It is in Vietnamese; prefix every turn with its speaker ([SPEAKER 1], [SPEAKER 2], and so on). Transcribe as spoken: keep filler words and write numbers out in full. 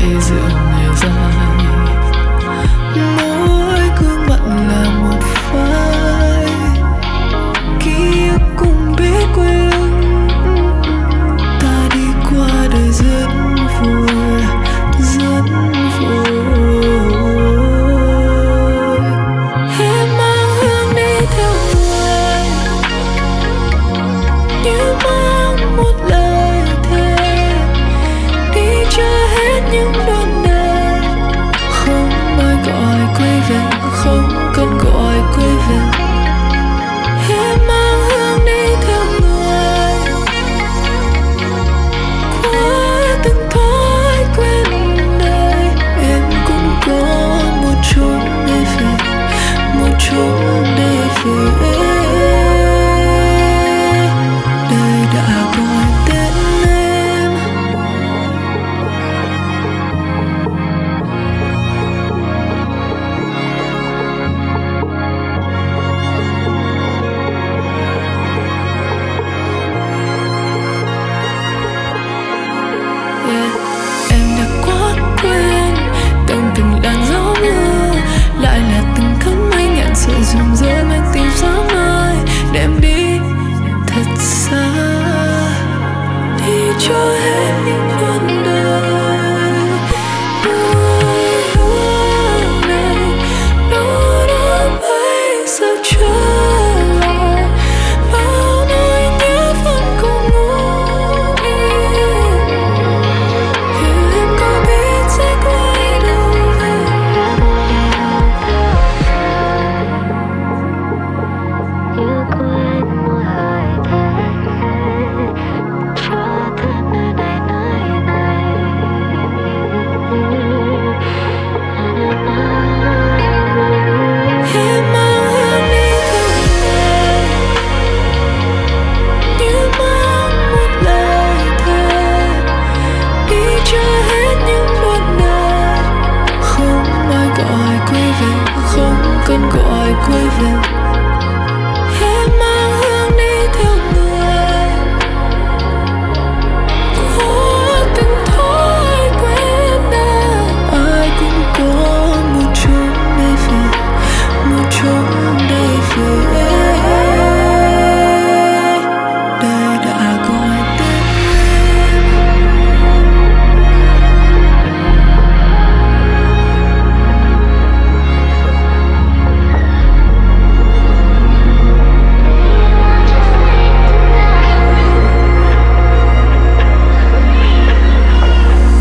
[SPEAKER 1] khi dịu ngày dài. Mỗi gương mặt là một phai, ký ức cũng biết quay lưng. Ta đi qua đời rất vui, rất vui. Em mang hương đi theo người, như mang một lời thề, đi chưa hết những đoạn đời. Không ai gọi quay về, không cần gọi quay về. Em mang hương đi theo người, qua từng thói quen đời. Em cũng có một chốn để về, một chốn để về. Đời đã gọi tên em. Yeah. Em đã quá quen từng từng làn gió mưa, lại là từng cơn mây ngàn sợi rụng rơi mang tìm sáng mai. Để em đi thật xa, đi cho hết